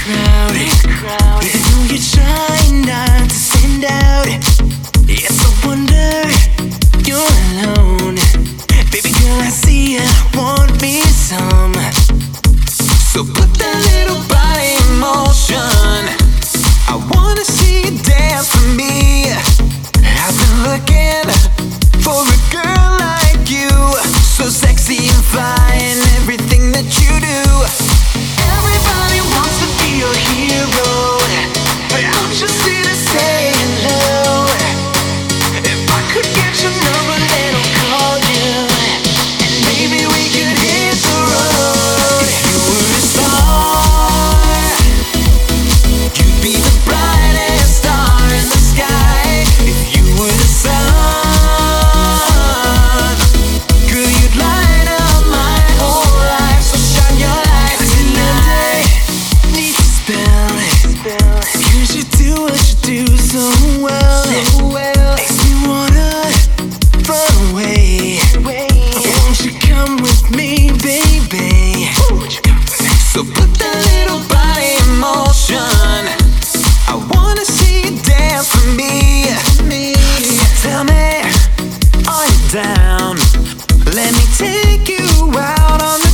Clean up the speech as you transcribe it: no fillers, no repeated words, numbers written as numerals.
crowded. Even though you're trying not to stand out, yes, I wonder you're alone. Baby girl, I see ya, want me some. So put that little body in motion. I wanna see you dance for me. I've been looking for a girl like you, so sexy and fine, everything that you do. Everybody wants to be your hero, but I'm just here to say hello. If I could get your number, then I'll call you, and maybe we could hit the road. If you were a star, you'd be the brightest star in the sky. If you were the sun, girl, you'd light up my whole life. So shine your light tonight. Need to spell it, 'cause you do what you do so well. Makes me wanna run away. Won't you come with me, baby? So put that little body in motion. I wanna see you dance for me. So tell me, are you down? Let me take you out on the